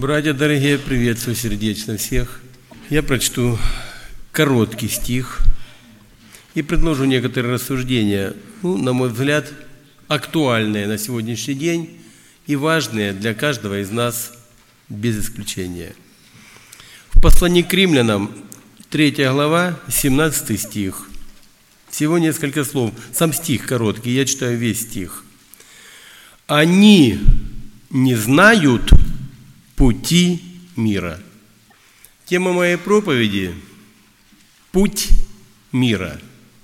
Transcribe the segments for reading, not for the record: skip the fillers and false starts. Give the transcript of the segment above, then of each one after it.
Братья дорогие, приветствую сердечно всех. Я прочту короткий стих и предложу некоторые рассуждения, на мой взгляд, актуальные на сегодняшний день и важные для каждого из нас без исключения. В послании к римлянам, 3 глава, 17 стих. Всего несколько слов. Сам стих короткий, я читаю весь стих. «Они не знают пути мира». Тема моей проповеди – «Путь мира».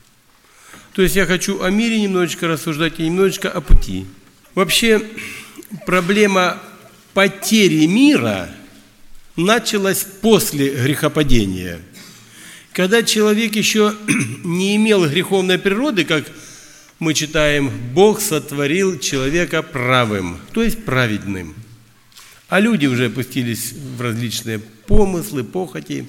То есть я хочу о мире немножечко рассуждать и немножечко о пути. Вообще, проблема потери мира началась после грехопадения. Когда человек еще не имел греховной природы, как мы читаем, Бог сотворил человека правым, то есть праведным. А люди уже опустились в различные помыслы, похоти.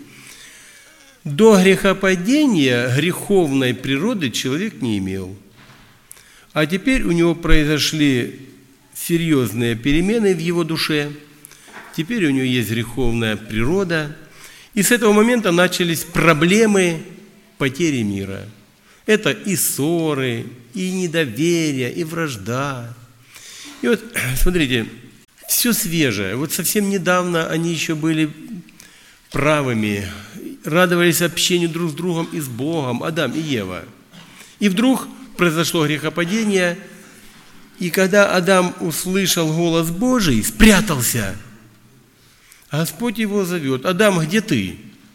До грехопадения греховной природы человек не имел. А теперь у него произошли серьезные перемены в его душе. Теперь у него есть греховная природа. И с этого момента начались проблемы потери мира. Это и ссоры, и недоверие, и вражда. И вот, смотрите, все свежее. Вот совсем недавно они еще были правыми, радовались общению друг с другом и с Богом, Адам и Ева. И вдруг произошло грехопадение, и когда Адам услышал голос Божий, спрятался. Господь его зовет: «Адам, где ты?»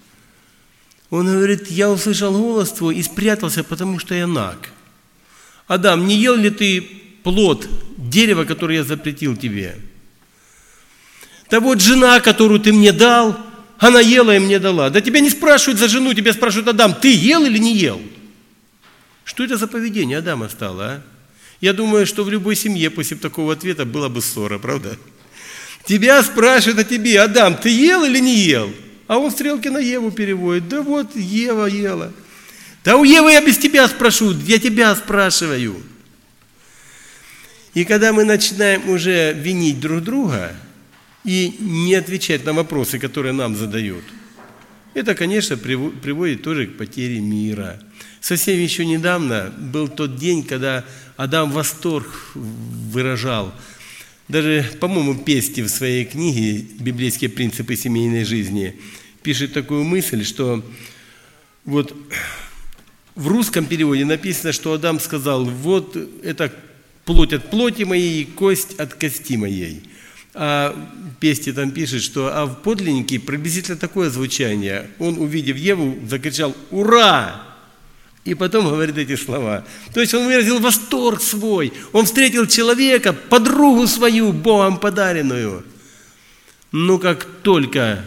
Он говорит: «Я услышал голос твой и спрятался, потому что я наг». «Адам, не ел ли ты плод дерева, которое я запретил тебе?» «Да вот жена, которую ты мне дал, она ела и мне дала». «Да тебя не спрашивают за жену, тебя спрашивают: Адам, ты ел или не ел?» Что это за поведение Адама стало, а? Я думаю, что в любой семье после такого ответа была бы ссора, правда? Тебя спрашивают о тебе: Адам, ты ел или не ел? А он стрелки на Еву переводит: да вот Ева ела. Да у Евы я без тебя спрошу, я тебя спрашиваю. И когда мы начинаем уже винить друг друга и не отвечать на вопросы, которые нам задают, это, конечно, приводит тоже к потере мира. Совсем еще недавно был тот день, когда Адам восторг выражал. Даже, по-моему, Пести в своей книге «Библейские принципы семейной жизни» пишет такую мысль, что вот в русском переводе написано, что Адам сказал: «Вот это плоть от плоти моей, кость от кости моей». А Пести там пишет, что в подлиннике приблизительно такое звучание. Он, увидев Еву, закричал: «Ура!» И потом говорит эти слова. То есть он выразил восторг свой. Он встретил человека, подругу свою, Богом подаренную. Но как только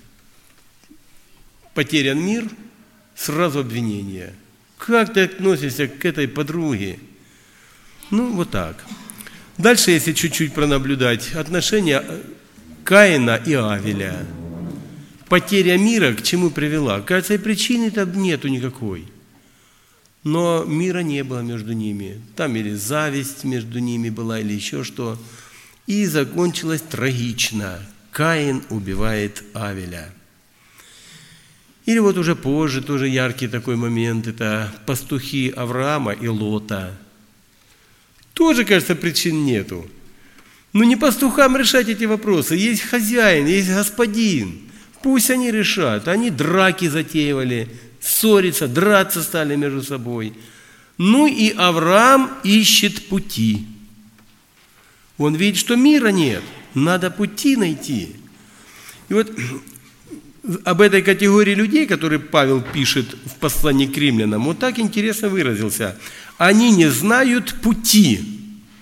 потерян мир, сразу обвинение. Как ты относишься к этой подруге? Вот так. Дальше, если чуть-чуть пронаблюдать, отношения Каина и Авеля. Потеря мира к чему привела? Кажется, и причины там нету никакой. Но мира не было между ними. Там или зависть между ними была, или еще что. И закончилось трагично. Каин убивает Авеля. Или вот уже позже, тоже яркий такой момент, это пастухи Авраама и Лота. Тоже, кажется, причин нету. Но не пастухам решать эти вопросы. Есть хозяин, есть господин. Пусть они решат. Они драки затеивали, ссориться, драться стали между собой. И Авраам ищет пути. Он видит, что мира нет, надо пути найти. И вот об этой категории людей, которые Павел пишет в послании к римлянам, он так интересно выразился. Они не знают пути.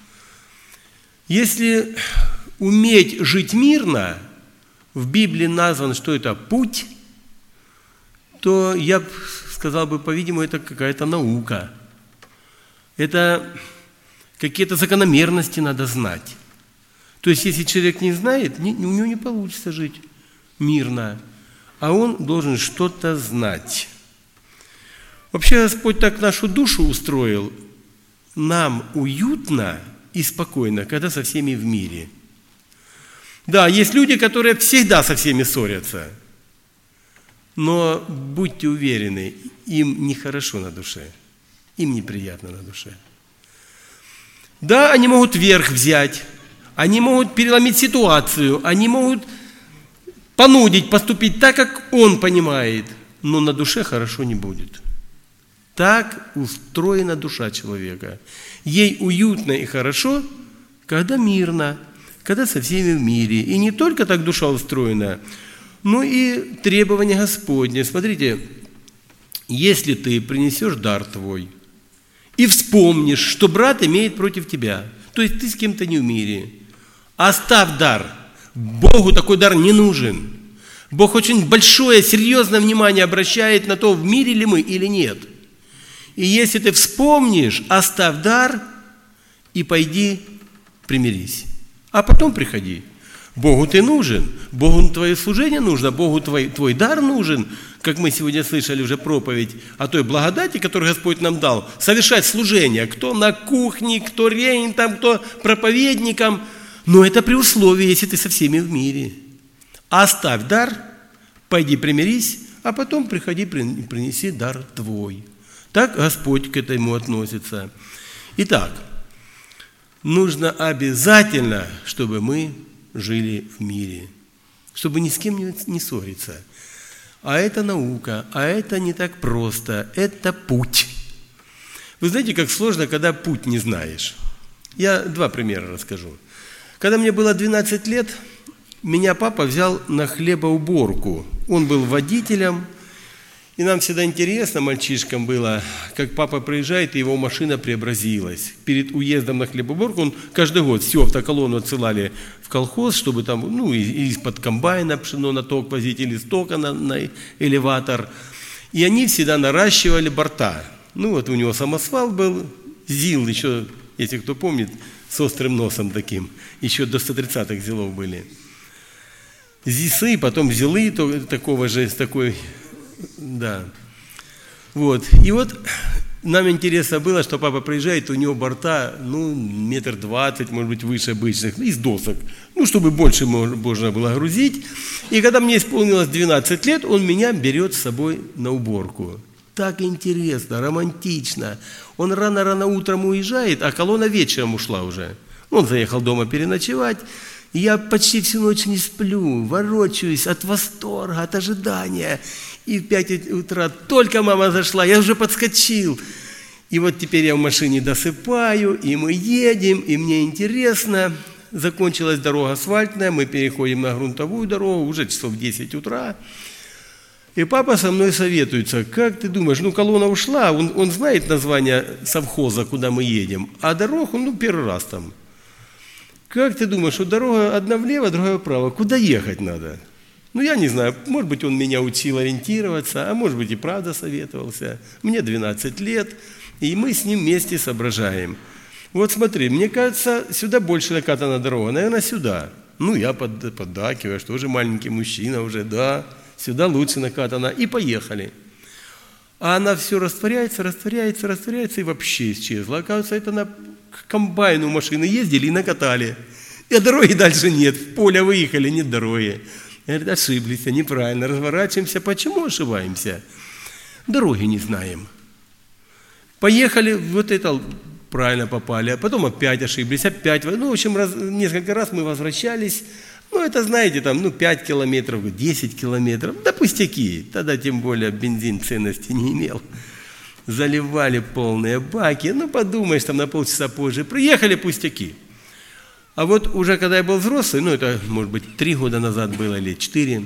Если уметь жить мирно, в Библии назван, что это путь, то я сказал бы, по-видимому, это какая-то наука. Это какие-то закономерности надо знать. То есть, если человек не знает, у него не получится жить мирно, а он должен что-то знать. Вообще, Господь так нашу душу устроил, нам уютно и спокойно, когда со всеми в мире. Да, есть люди, которые всегда со всеми ссорятся. Но будьте уверены, им нехорошо на душе, им неприятно на душе. Да, они могут верх взять, они могут переломить ситуацию, они могут понудить поступить так, как он понимает, но на душе хорошо не будет. Так устроена душа человека. Ей уютно и хорошо, когда мирно, когда со всеми в мире. И не только так душа устроена, но и требования Господне. Смотрите, если ты принесешь дар твой и вспомнишь, что брат имеет против тебя, то есть ты с кем-то не в мире, оставь дар. Богу такой дар не нужен. Бог очень большое, серьезное внимание обращает на то, в мире ли мы или нет. И если ты вспомнишь, оставь дар и пойди примирись. А потом приходи. Богу ты нужен, Богу твое служение нужно, Богу твой дар нужен, как мы сегодня слышали уже проповедь о той благодати, которую Господь нам дал, совершать служение, кто на кухне, кто регентом, кто проповедником, но это при условии, если ты со всеми в мире. Оставь дар, пойди примирись, а потом приходи, принеси дар твой. Так Господь к этому относится. Итак, нужно обязательно, чтобы мы жили в мире, чтобы ни с кем не ссориться. А это наука, а это не так просто, это путь. Вы знаете, как сложно, когда путь не знаешь. Я 2 примера расскажу. Когда мне было 12 лет, меня папа взял на хлебоуборку. Он был водителем, и нам всегда интересно, мальчишкам было, как папа приезжает, и его машина преобразилась. Перед уездом на хлебоуборку он каждый год всю автоколонну отсылали в колхоз, чтобы там, из-под комбайна пшено на ток возить, или с тока на элеватор. И они всегда наращивали борта. У него самосвал был, ЗИЛ еще, если кто помнит, с острым носом таким. Еще до 130-х ЗИЛов были. ЗИСы, потом ЗИЛы такого же, с такой... Да. И нам интересно было, что папа приезжает, у него борта, 1,20 метра, может быть, выше обычных, из досок, чтобы больше можно было грузить. И когда мне исполнилось 12 лет, он меня берет с собой на уборку. Так интересно, романтично. Он рано-рано утром уезжает, а колонна вечером ушла уже. Он заехал дома переночевать. Я почти всю ночь не сплю, ворочаюсь от восторга, от ожидания. И в 5 утра только мама зашла, я уже подскочил. И вот теперь я в машине досыпаю, и мы едем, и мне интересно. Закончилась дорога асфальтная, мы переходим на грунтовую дорогу, уже часов 10 утра. И папа со мной советуется, как ты думаешь, колонна ушла, он знает название совхоза, куда мы едем, а дорогу, первый раз там. Как ты думаешь, что дорога одна влево, другая вправо, куда ехать надо? Я не знаю, может быть, он меня учил ориентироваться, а может быть, и правда советовался. Мне 12 лет, и мы с ним вместе соображаем. Вот смотри, мне кажется, сюда больше накатана дорога, наверное, сюда. Я поддакиваю, что уже маленький мужчина уже, да, сюда лучше накатана, и поехали. А она все растворяется, и вообще исчезла. Оказывается, это к комбайну машины ездили и накатали. И дороги дальше нет, в поле выехали, нет дороги. Говорит, ошиблись, неправильно, разворачиваемся. Почему ошибаемся? Дороги не знаем. Поехали, это правильно попали, а потом опять ошиблись, опять. В общем, несколько раз мы возвращались. Это, знаете, 5 километров, 10 километров. Да пустяки, тогда тем более бензин ценности не имел. Заливали полные баки, подумаешь, на полчаса позже. Приехали, пустяки. А уже когда я был взрослый, это, может быть, 3 года назад было или 4,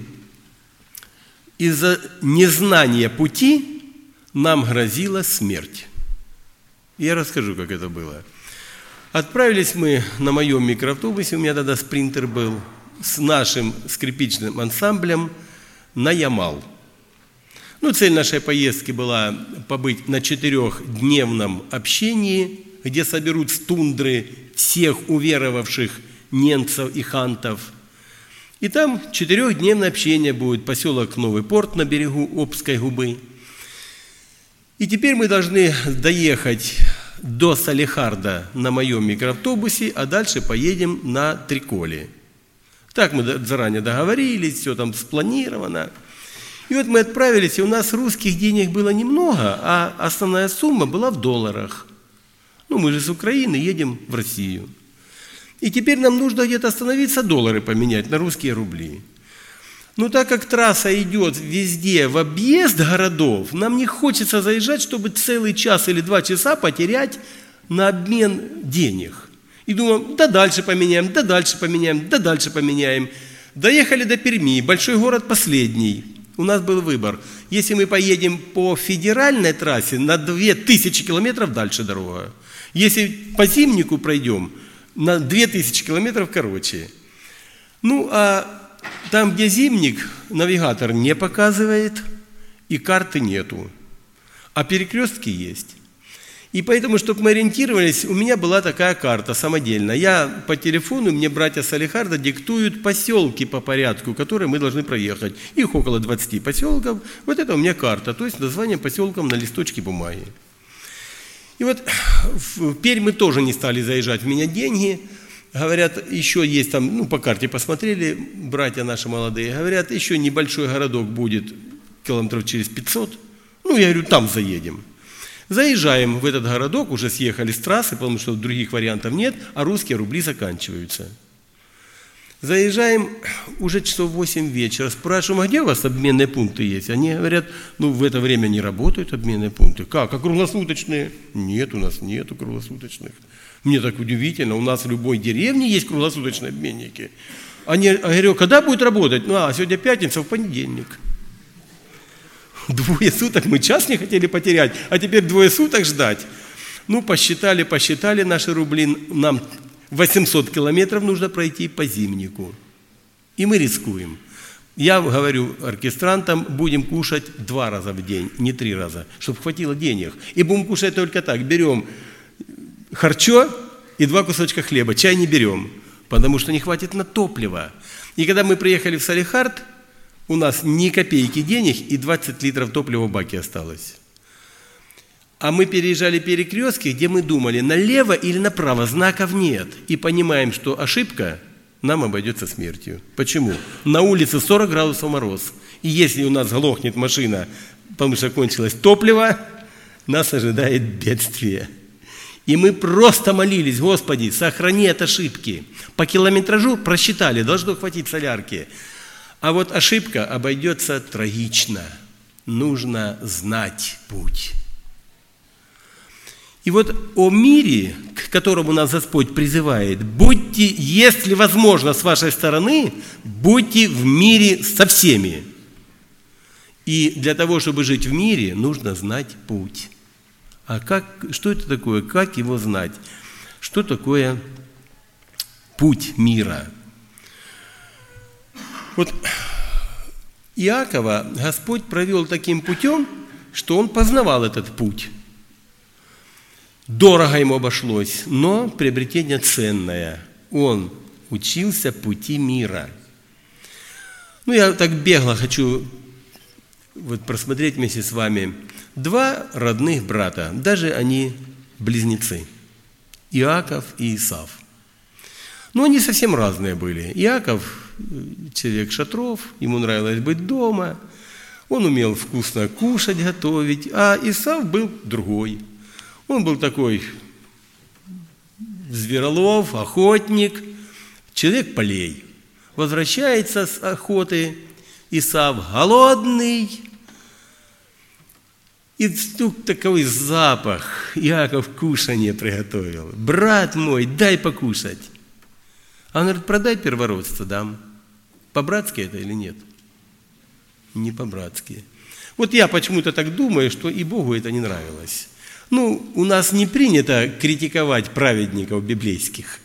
из-за незнания пути нам грозила смерть. Я расскажу, как это было. Отправились мы на моем микроавтобусе, у меня тогда спринтер был, с нашим скрипичным ансамблем на Ямал. Цель нашей поездки была побыть на 4-дневном общении, где соберут с тундры всех уверовавших немцев и хантов. И там 4-дневное общение будет, поселок Новый Порт на берегу Обской губы. И теперь мы должны доехать до Салехарда на моем микроавтобусе, а дальше поедем на Триколе. Так мы заранее договорились, все там спланировано. И вот мы отправились, и у нас русских денег было немного, а основная сумма была в долларах. Ну, мы же с Украины едем в Россию. И теперь нам нужно где-то остановиться, доллары поменять на русские рубли. Но так как трасса идет везде в объезд городов, нам не хочется заезжать, чтобы целый час или 2 часа потерять на обмен денег. И думаем, да дальше поменяем, да дальше поменяем, да дальше поменяем. Доехали до Перми, большой город последний. У нас был выбор. Если мы поедем по федеральной трассе, на 2000 километров дальше дорога. Если по Зимнику пройдем, на 2000 километров короче. Ну, а там, где Зимник, навигатор не показывает, и карты нету. А перекрестки есть. И поэтому, чтобы мы ориентировались, у меня была такая карта самодельная. Я по телефону, мне братья Салихарда диктуют поселки по порядку, которые мы должны проехать. Их около 20 поселков. Вот это у меня карта, то есть название поселков на листочке бумаги. И вот в Пермь мы тоже не стали заезжать, менять деньги. Говорят, еще есть там, ну по карте посмотрели, братья наши молодые, говорят, еще небольшой городок будет километров через 500. Ну я говорю, там заедем. Заезжаем в этот городок, уже съехали с трассы, потому что других вариантов нет, а русские рубли заканчиваются. Заезжаем, уже часов 8 вечера, спрашиваем, а где у вас обменные пункты есть? Они говорят, ну в это время не работают обменные пункты. Как, а круглосуточные? Нет, у нас нету круглосуточных. Мне так удивительно, у нас в любой деревне есть круглосуточные обменники. Я говорю, когда будет работать? Ну, сегодня пятница, в понедельник. 2 суток, мы час не хотели потерять, а теперь 2 суток ждать. Ну, посчитали наши рубли, нам 800 километров нужно пройти по Зимнику. И мы рискуем. Я говорю оркестрантам, будем кушать 2 раза в день, не 3 раза, чтобы хватило денег. И будем кушать только так, берем харчо и 2 кусочка хлеба, чай не берем, потому что не хватит на топливо. И когда мы приехали в Салихард, у нас ни копейки денег и 20 литров топлива в баке осталось. А мы переезжали перекрестки, где мы думали, налево или направо знаков нет. И понимаем, что ошибка нам обойдется смертью. Почему? На улице 40 градусов мороз. И если у нас глохнет машина, потому что кончилось топливо, нас ожидает бедствие. И мы просто молились, Господи, сохрани от ошибки. По километражу просчитали, должно хватить солярки. А вот ошибка обойдется трагично. Нужно знать путь. И вот о мире, к которому нас Господь призывает, будьте, если возможно, с вашей стороны, будьте в мире со всеми. И для того, чтобы жить в мире, нужно знать путь. А что это такое? Как его знать? Что такое путь мира? Вот Иакова Господь провел таким путем, что он познавал этот путь. Дорого ему обошлось, но приобретение ценное. Он учился пути мира. Ну, я так бегло хочу просмотреть вместе с вами 2 родных брата, даже они близнецы, Иаков и Исав. Но они совсем разные были. Иаков человек шатров, ему нравилось быть дома, он умел вкусно кушать, готовить, а Исав был другой. Он был такой зверолов, охотник, человек полей. Возвращается с охоты Исав голодный, и тут такой запах. Иаков кушанье приготовил. Брат мой, дай покушать. А он говорит, продай первородство, дам. По-братски это или нет? Не по-братски. Вот я почему-то так думаю, что и Богу это не нравилось. Ну, у нас не принято критиковать праведников библейских.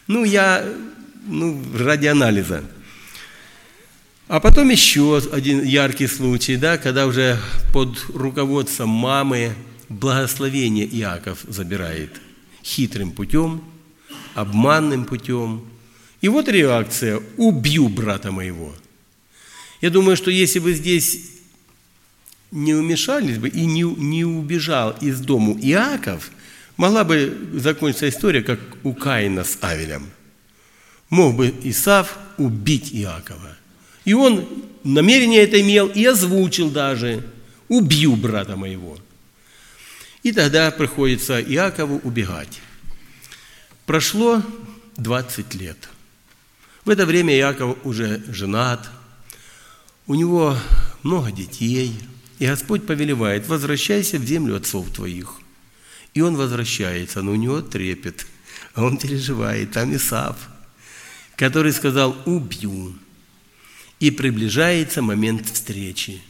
Ради анализа. А потом еще один яркий случай, когда уже под руководством мамы благословение Иаков забирает хитрым путем, обманным путем. И вот реакция: убью брата моего. Я думаю, что если бы здесь не вмешались бы и не убежал из дому Иаков, могла бы закончиться история, как у Каина с Авелем. мог бы Исав убить Иакова. И он намерение это имел и озвучил даже: «Убью брата моего». И тогда приходится Иакову убегать. Прошло 20 лет. В это время Иаков уже женат, у него много детей, и Господь повелевает: возвращайся в землю отцов твоих. И он возвращается, но у него трепет, а он переживает. Там Исав, который сказал: убью. И приближается момент встречи.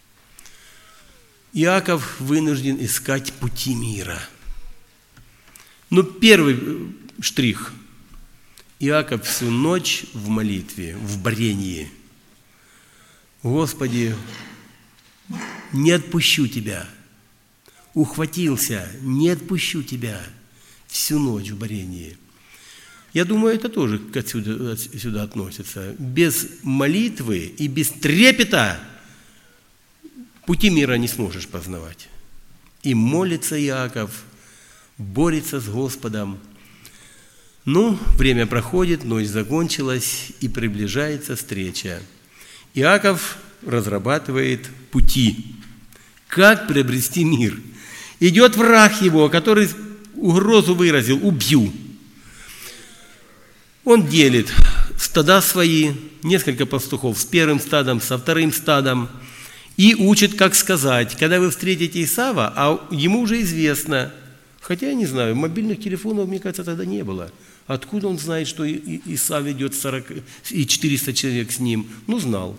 Иаков вынужден искать пути мира. Но первый штрих. Иаков всю ночь в молитве, в брении: Господи, не отпущу Тебя. Ухватился, не отпущу Тебя. Всю ночь в брении. Я думаю, это тоже сюда относится. Без молитвы и без трепета пути мира не сможешь познавать. И молится Иаков, борется с Господом. Ну, время проходит, ночь закончилась, и приближается встреча. Иаков разрабатывает пути. Как приобрести мир? Идет враг его, который угрозу выразил: убью. Он делит стада свои, несколько пастухов с первым стадом, со вторым стадом, и учит, как сказать, когда вы встретите Исава, а ему уже известно, хотя я не знаю, мобильных телефонов, мне кажется, тогда не было. Откуда он знает, что Исав идет 40 и 400 человек с ним? Ну, знал.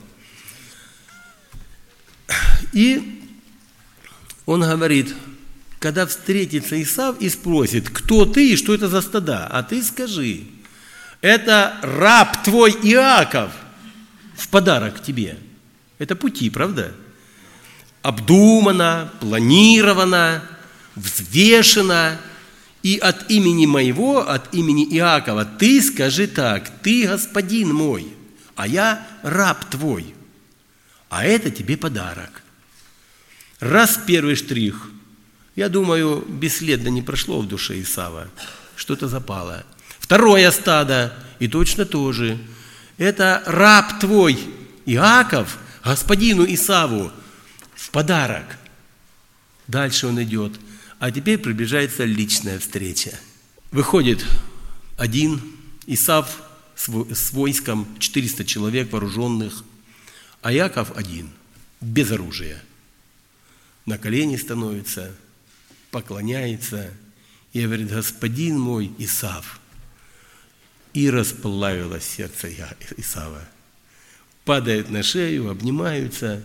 И он говорит: когда встретится Исав и спросит: кто ты и что это за стада, а ты скажи: это раб твой Иаков в подарок тебе. Это пути, правда? Обдумано, планировано, взвешено. И от имени моего, от имени Иакова ты скажи так: ты господин мой, а я раб твой. А это тебе подарок. Раз первый штрих, я думаю, бесследно не прошло в душе Исава. Что-то запало. Второе стадо, и точно то же. Это раб твой Иаков господину Исаву в подарок. Дальше он идет. А теперь приближается личная встреча. Выходит один Исав с войском, 400 человек вооруженных, а Иаков один, без оружия. На колени становится, поклоняется и говорит: господин мой Исав. И расплавилось сердце Исава. Падает на шею, обнимаются.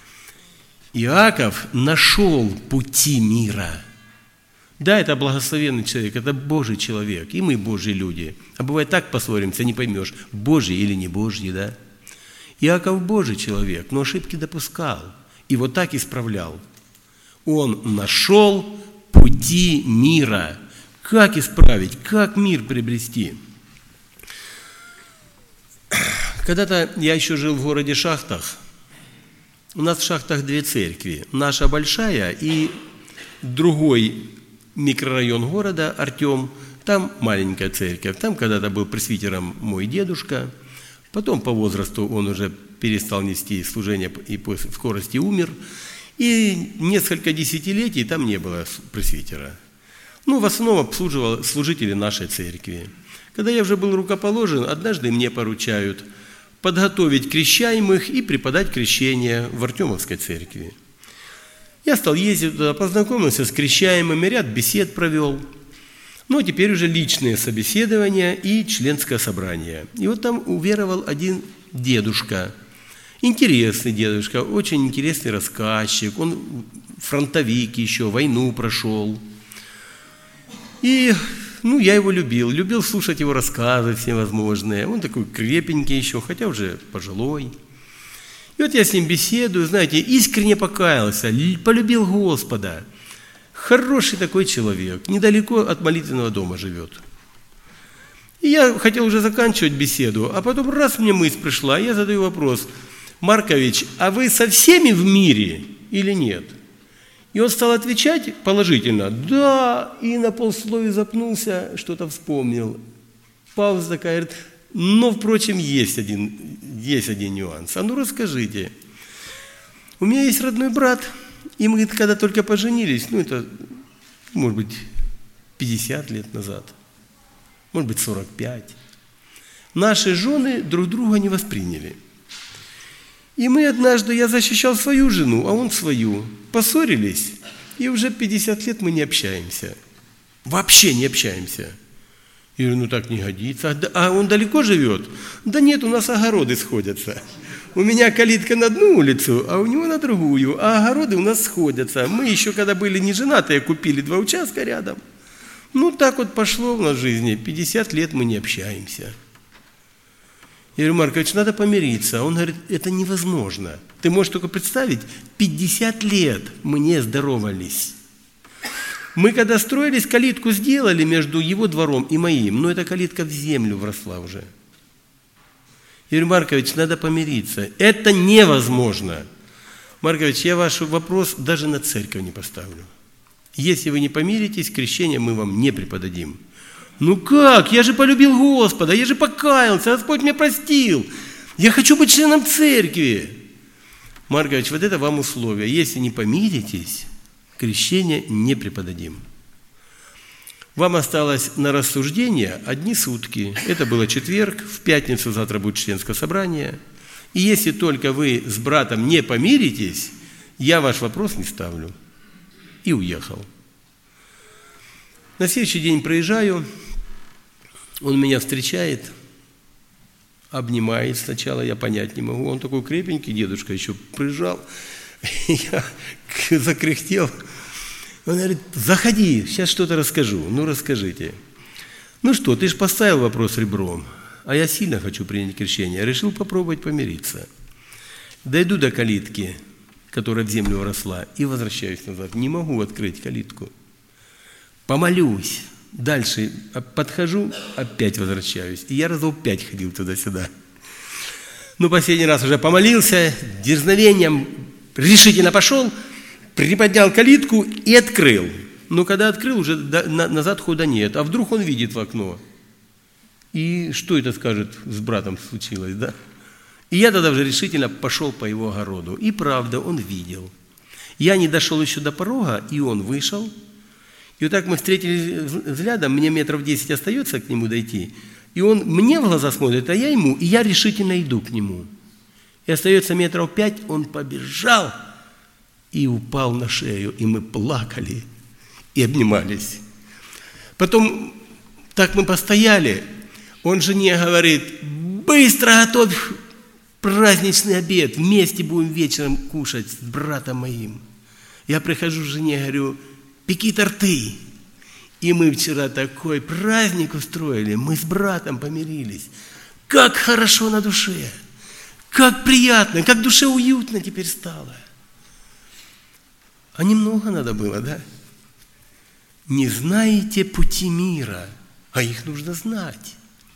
Иаков нашел пути мира. Да, это благословенный человек, это Божий человек, и мы Божьи люди. А бывает так поссоримся, не поймешь, Божий или не Божий, да? Иаков Божий человек, но ошибки допускал. И вот так исправлял. Он нашел пути мира. Как исправить, как мир приобрести? Когда-то я еще жил в городе Шахтах. У нас в Шахтах 2 церкви. Наша большая и другой микрорайон города, Артем, там маленькая церковь. Там когда-то был пресвитером мой дедушка. Потом по возрасту он уже перестал нести служение и по скорости умер. И несколько десятилетий там не было пресвитера. Ну, в основном обслуживал служители нашей церкви. Когда я уже был рукоположен, однажды мне поручают подготовить крещаемых и преподать крещение в Артемовской церкви. Я стал ездить туда, познакомился с крещаемыми, ряд бесед провел. Ну, теперь уже личные собеседования и членское собрание. И вот там уверовал один дедушка. Интересный дедушка, очень интересный рассказчик. Он фронтовик еще, войну прошел. И я его любил слушать его рассказы всевозможные. Он такой крепенький еще, хотя уже пожилой. И вот я с ним беседую, знаете, искренне покаялся, полюбил Господа. Хороший такой человек, недалеко от молитвенного дома живет. И я хотел уже заканчивать беседу, а потом раз мне мысль пришла, я задаю вопрос: Маркович, а вы со всеми в мире или нет? И он стал отвечать положительно: да, и на полсловия запнулся, что-то вспомнил. Пауза такая, говорит: Но, впрочем, есть один нюанс. А ну расскажите. У меня есть родной брат, и мы, когда только поженились, это, может быть, 50 лет назад, может быть, 45, наши жены друг друга не восприняли. И мы однажды, я защищал свою жену, а он свою, поссорились, и уже 50 лет мы не общаемся. Вообще не общаемся. Я говорю, так не годится. А он далеко живет? Да нет, у нас огороды сходятся. У меня калитка на одну улицу, а у него на другую. А огороды у нас сходятся. Мы еще, когда были не женатые, купили 2 участка рядом. Так вот пошло в нас в жизни. 50 лет мы не общаемся. Я говорю, Маркович, надо помириться. Он говорит, это невозможно. Ты можешь только представить, 50 лет мы не здоровались. Мы когда строились, калитку сделали между его двором и моим, но эта калитка в землю вросла уже. Я говорю, Маркович, надо помириться. Это невозможно. Маркович, я ваш вопрос даже на церковь не поставлю. Если вы не помиритесь, крещение мы вам не преподадим. Как? Я же полюбил Господа, я же покаялся, Господь меня простил. Я хочу быть членом церкви. Маркович, вот это вам условие. Если не помиритесь, крещение не преподадим. Вам осталось на рассуждение 1 сутки. Это было четверг, в пятницу завтра будет членское собрание. И если только вы с братом не помиритесь, я ваш вопрос не ставлю. И уехал. На следующий день проезжаю, он меня встречает, обнимает сначала, я понять не могу. Он такой крепенький, дедушка еще прижал. Я закряхтел. Он говорит, заходи, сейчас что-то расскажу. Расскажите. Что, ты же поставил вопрос ребром, а я сильно хочу принять крещение. Решил попробовать помириться. Дойду до калитки, которая в землю росла, и возвращаюсь назад. Не могу открыть калитку. Помолюсь. Дальше подхожу, опять возвращаюсь. И я разов 5 ходил туда-сюда. Последний раз уже помолился, дерзновением решительно пошел, приподнял калитку и открыл. Когда открыл, уже назад хода нет. А вдруг он видит в окно? И что это скажет, с братом случилось, да? И я тогда уже решительно пошел по его огороду. И правда, он видел. Я не дошел еще до порога, и он вышел. И вот так мы встретились взглядом, мне 10 метров остается к нему дойти. И он мне в глаза смотрит, а я ему, и я решительно иду к нему. И остается 5 метров, он побежал и упал на шею, и мы плакали и обнимались. Потом так мы постояли, он жене говорит, быстро готовь праздничный обед, вместе будем вечером кушать с братом моим. Я прихожу к жене, говорю, пеки торты. И мы вчера такой праздник устроили, мы с братом помирились. Как хорошо на душе, как приятно, как душе уютно теперь стало. А немного надо было, да? Не знаете пути мира, а их нужно знать.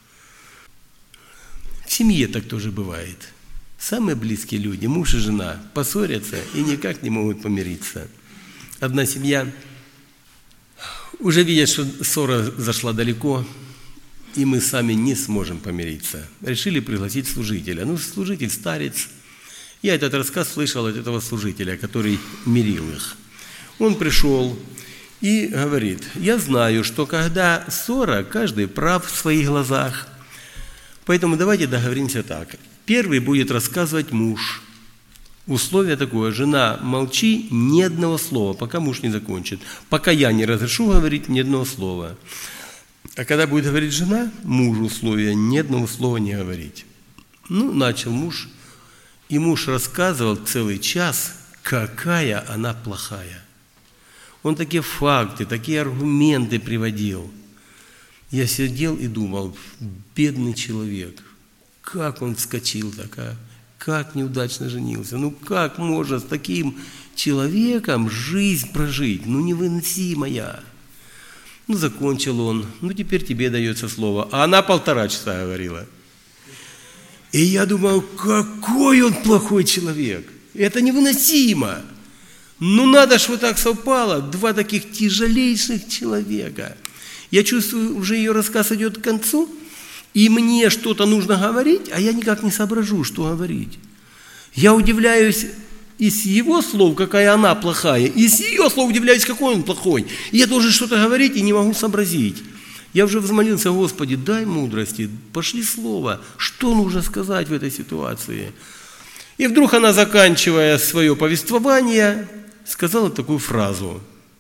В семье так тоже бывает. Самые близкие люди, муж и жена, поссорятся и никак не могут помириться. Одна семья уже видят, что ссора зашла далеко, и мы сами не сможем помириться. Решили пригласить служителя. Служитель старец. Я этот рассказ слышал от этого служителя, который мирил их. Он пришел и говорит, я знаю, что когда ссора, каждый прав в своих глазах. Поэтому давайте договоримся так. Первый будет рассказывать муж. Условие такое, жена, молчи ни одного слова, пока муж не закончит. Пока я не разрешу говорить ни одного слова. А когда будет говорить жена, мужу условие ни одного слова не говорить. Начал муж. И муж рассказывал целый час, какая она плохая. Он такие факты, такие аргументы приводил. Я сидел и думал, бедный человек, как он вскочил так, как неудачно женился. Как можно с таким человеком жизнь прожить? Невыносимая. Закончил он. Теперь тебе дается слово. А она 1,5 часа говорила. И я думал, какой он плохой человек. Это невыносимо. Надо ж вот так совпало. 2 таких тяжелейших человека. Я чувствую, уже ее рассказ идет к концу. и мне что-то нужно говорить, а я никак не соображу, что говорить. Я удивляюсь из его слов, какая она плохая, и из ее слов удивляюсь, какой он плохой. И я должен что-то говорить и не могу сообразить. Я уже взмолился: Господи, дай мудрости, пошли слово, что нужно сказать в этой ситуации. И вдруг она, заканчивая свое повествование, сказала такую фразу: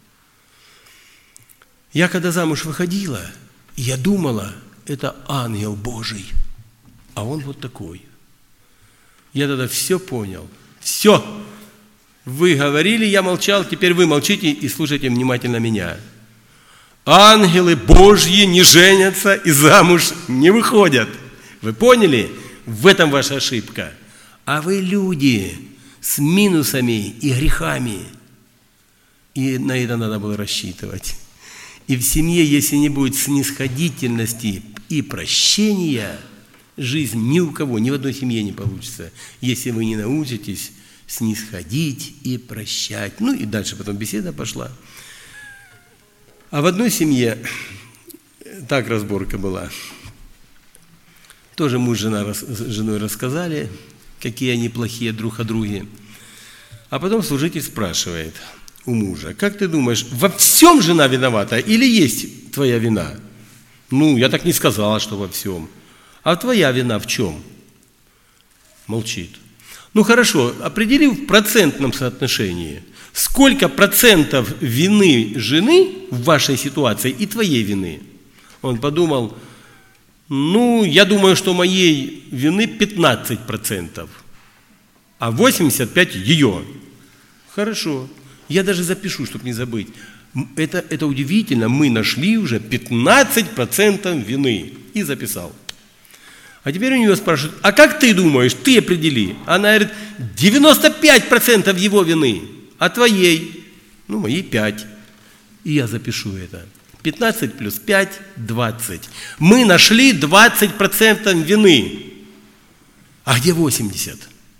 я когда замуж выходила, я думала, это ангел Божий, а он вот такой. Я тогда все понял. Все. Вы говорили, я молчал, теперь вы молчите и слушайте внимательно меня. Ангелы Божьи не женятся и замуж не выходят. Вы поняли? В этом ваша ошибка. А вы люди с минусами и грехами. И на это надо было рассчитывать. И в семье, если не будет снисходительности и прощения, жизнь ни у кого, ни в одной семье не получится, если вы не научитесь снисходить и прощать. Ну и дальше потом беседа пошла. А в одной семье так разборка была. Тоже муж с женой рассказали, какие они плохие друг о друге. А потом служитель спрашивает у мужа: как ты думаешь, во всем жена виновата или есть твоя вина? Ну, я так не сказала, что во всем. А твоя вина в чем? Молчит. Ну хорошо, определи в процентном соотношении, сколько процентов вины жены в вашей ситуации и твоей вины. Он подумал: ну, я думаю, что моей вины 15%, а 85% ее. Хорошо, я даже запишу, чтобы не забыть. Это удивительно, мы нашли уже 15% вины. И записал. А теперь у нее спрашивают: а как ты думаешь, ты определи? Она говорит: 95% его вины, а твоей? Ну, моей 5. И я запишу это. 15 плюс 5 – 20. Мы нашли 20% вины. А где 80%?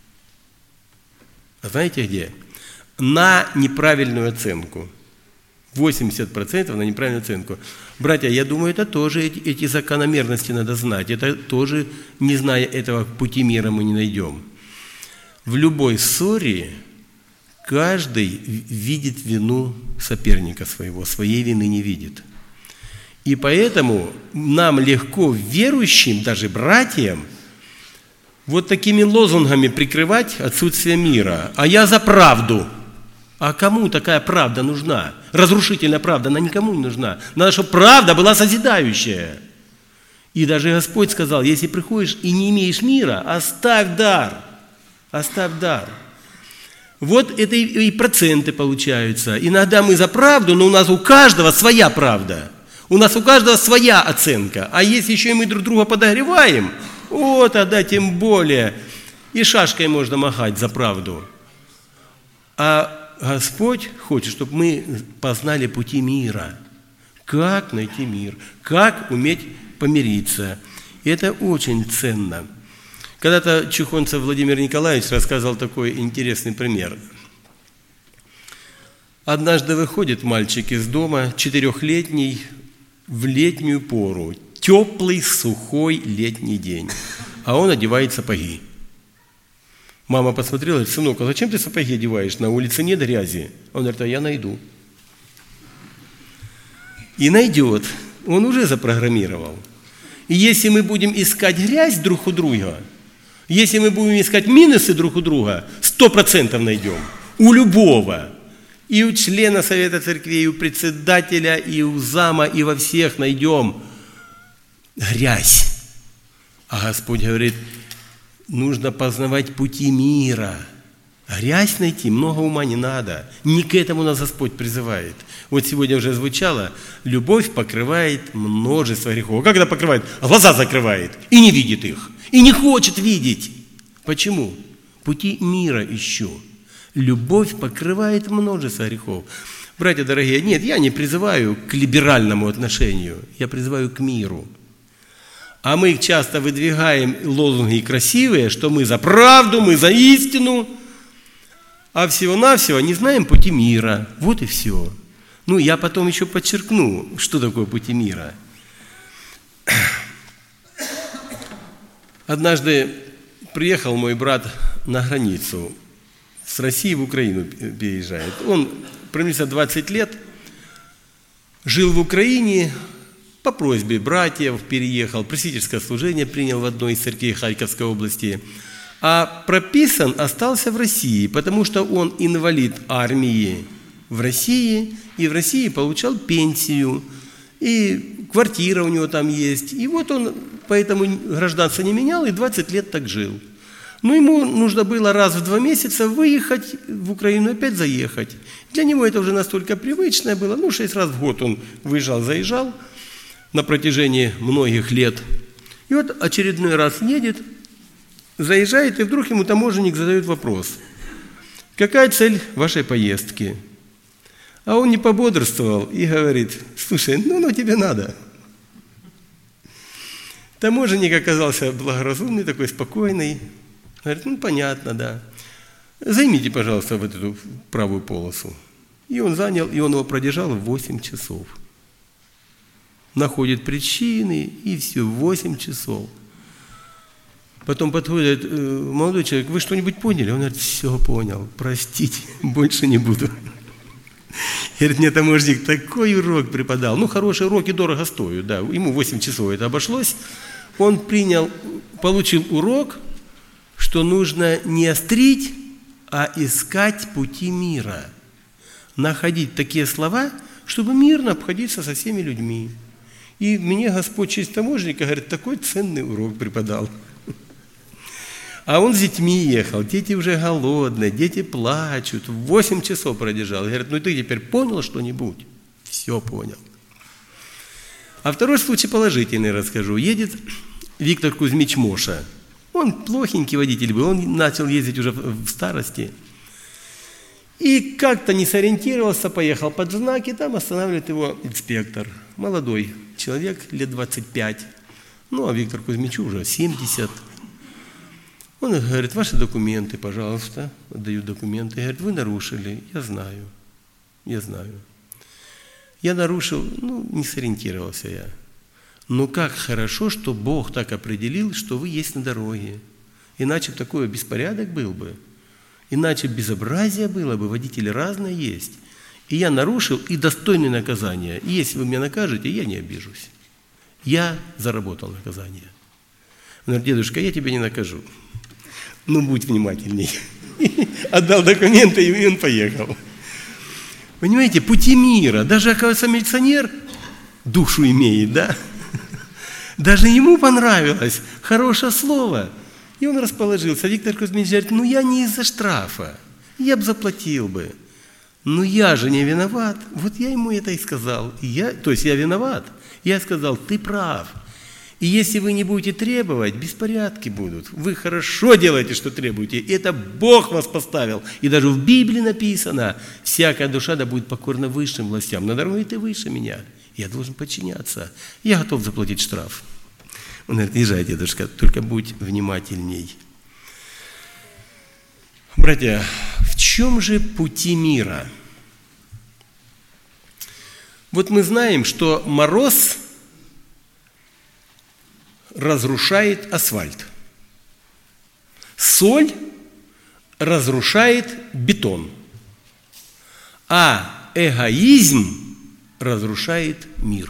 А знаете где? На неправильную оценку. 80% на неправильную оценку. Братья, я думаю, это тоже эти закономерности надо знать. Это тоже, не зная этого, пути мира мы не найдем. В любой ссоре каждый видит вину соперника своего, своей вины не видит. И поэтому нам легко, верующим, даже братьям, вот такими лозунгами прикрывать отсутствие мира. А я за правду. А кому такая правда нужна? Разрушительная правда, она никому не нужна. Надо, чтобы правда была созидающая. И даже Господь сказал: если приходишь и не имеешь мира, оставь дар. Оставь дар. Вот это и проценты получаются. Иногда мы за правду, но у нас у каждого своя правда. У нас у каждого своя оценка. А если еще и мы друг друга подогреваем, вот тогда тем более и шашкой можно махать за правду. А Господь хочет, чтобы мы познали пути мира. Как найти мир, как уметь помириться. И это очень ценно. Когда-то Чухонцев Владимир Николаевич рассказывал такой интересный пример. Однажды выходит мальчик из дома, 4-летний, в летнюю пору, теплый, сухой летний день, а он одевает сапоги. Мама посмотрела и говорит: сынок, а зачем ты сапоги одеваешь? На улице нет грязи. Он говорит: а я найду. И найдет. Он уже запрограммировал. И если мы будем искать грязь друг у друга, если мы будем искать минусы друг у друга, 100% найдем. У любого. И у члена Совета Церквей, и у председателя, и у зама, и во всех найдем грязь. А Господь говорит: нужно познавать пути мира. Грязь найти, много ума не надо. Не к этому нас Господь призывает. Вот сегодня уже звучало: любовь покрывает множество грехов. Как это покрывает? Глаза закрывает и не видит их. И не хочет видеть. Почему? Пути мира ищу. Любовь покрывает множество грехов. Братья дорогие, нет, я не призываю к либеральному отношению. Я призываю к миру. А мы часто выдвигаем лозунги красивые, что мы за правду, мы за истину, а всего-навсего не знаем пути мира. Вот и все. Ну, я потом еще подчеркну, что такое пути мира. Однажды приехал мой брат на границу, с России в Украину переезжает. Он примерно 20 лет, жил в Украине, по просьбе братьев переехал, пресвитерское служение принял в одной из церквей Харьковской области, а прописан остался в России, потому что он инвалид армии в России, и в России получал пенсию, и квартира у него там есть. И вот он поэтому гражданство не менял, и 20 лет так жил. Но ему нужно было раз в 2 месяца выехать в Украину, опять заехать. Для него это уже настолько привычное было. 6 раз в год он выезжал, заезжал на протяжении многих лет. И вот очередной раз едет, заезжает, и вдруг ему таможенник задает вопрос: какая цель вашей поездки? А он не пободрствовал и говорит: слушай, ну тебе надо. Таможенник оказался благоразумный, такой спокойный. Говорит: понятно, да. Займите, пожалуйста, вот эту правую полосу. И он занял, и он его продержал 8 часов. Находит причины, и все, 8 часов. Потом подходит молодой человек: вы что-нибудь поняли? Он говорит: все понял, простите, больше не буду. Говорит: мне таможенник такой урок преподал. Хорошие уроки дорого стоят, да. Ему 8 часов это обошлось. Он получил урок, что нужно не острить, а искать пути мира. Находить такие слова, чтобы мирно обходиться со всеми людьми. И мне Господь через таможенника, говорит, такой ценный урок преподал. А он с детьми ехал, дети уже голодные, дети плачут, 8 часов продержал. Говорит: ты теперь понял что-нибудь? Все понял. А второй случай положительный расскажу. Едет Виктор Кузьмич Моша. Он плохенький водитель был, он начал ездить уже в старости. И как-то не сориентировался, поехал под знаки, там останавливает его инспектор. Молодой человек, лет 25. А Виктору Кузьмичу уже 70. Он говорит: ваши документы, пожалуйста. Отдают документы. Говорит: вы нарушили. Я знаю. Я нарушил, не сориентировался я. Но как хорошо, что Бог так определил, что вы есть на дороге. Иначе такой беспорядок был бы. Иначе безобразие было бы, водители разные есть. И я нарушил, и достойное наказание. И если вы меня накажете, я не обижусь. Я заработал наказание. Он говорит: дедушка, я тебя не накажу. Будь внимательней. Отдал документы, и он поехал. Понимаете, пути мира. Даже, оказывается, милиционер душу имеет, да? Даже ему понравилось хорошее слово. И он расположился. Виктор Кузьмич говорит: я не из-за штрафа. Я бы заплатил бы. Но я же не виноват. Вот я ему это и сказал. То есть я виноват. Я сказал: ты прав. И если вы не будете требовать, беспорядки будут. Вы хорошо делаете, что требуете. Это Бог вас поставил. И даже в Библии написано: всякая душа да будет покорна высшим властям. На дороге ты выше меня. Я должен подчиняться. Я готов заплатить штраф. Он говорит: езжай, дедушка, только будь внимательней. Братья, в чем же пути мира? Вот мы знаем, что мороз разрушает асфальт. Соль разрушает бетон. А эгоизм разрушает мир.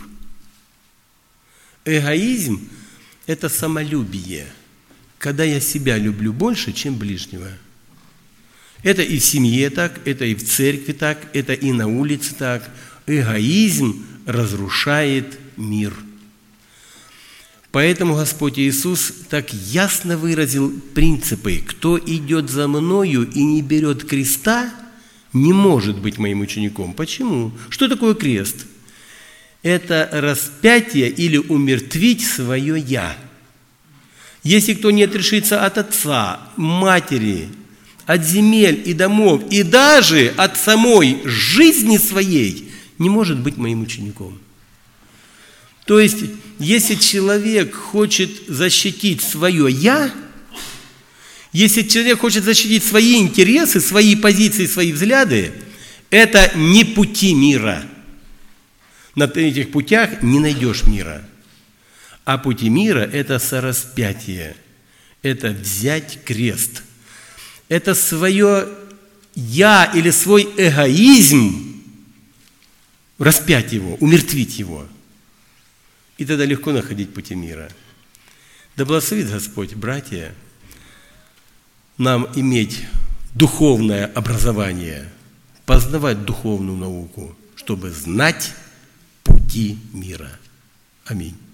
Эгоизм – это самолюбие, когда я себя люблю больше, чем ближнего. Это и в семье так, это и в церкви так, это и на улице так. Эгоизм разрушает мир. Поэтому Господь Иисус так ясно выразил принципы: кто идет за Мною и не берет креста, не может быть моим учеником. Почему? Что такое крест? Это распятие или умертвить свое «я». Если кто не отрешится от отца, матери, от земель и домов, и даже от самой жизни своей, не может быть моим учеником. То есть, если человек хочет защитить свое «я», если человек хочет защитить свои интересы, свои позиции, свои взгляды, это не пути мира. На этих путях не найдешь мира. А пути мира – это сораспятие. это взять крест. Это свое «я» или свой эгоизм, распять его, умертвить его. И тогда легко находить пути мира. Да благословит Господь, братья, нам иметь духовное образование, познавать духовную науку, чтобы знать пути мира. Аминь.